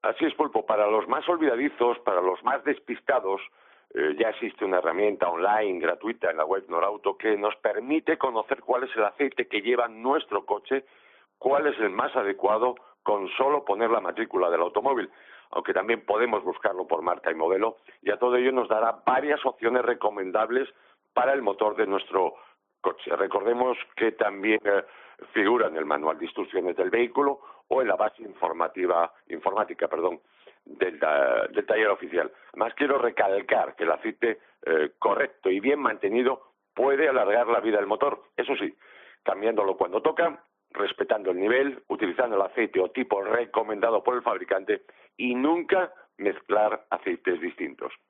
Así es, Pulpo. Para los más olvidadizos, para los más despistados, ya existe una herramienta online gratuita en la web Norauto que nos permite conocer cuál es el aceite que lleva nuestro coche, cuál es el más adecuado con solo poner la matrícula del automóvil, aunque también podemos buscarlo por marca y modelo, y a todo ello nos dará varias opciones recomendables para el motor de nuestro coche. Recordemos que también figura en el manual de instrucciones del vehículo o en la base informática, del taller oficial. Además, quiero recalcar que el aceite correcto y bien mantenido puede alargar la vida del motor. Eso sí, cambiándolo cuando toca, respetando el nivel, utilizando el aceite o tipo recomendado por el fabricante y nunca mezclar aceites distintos.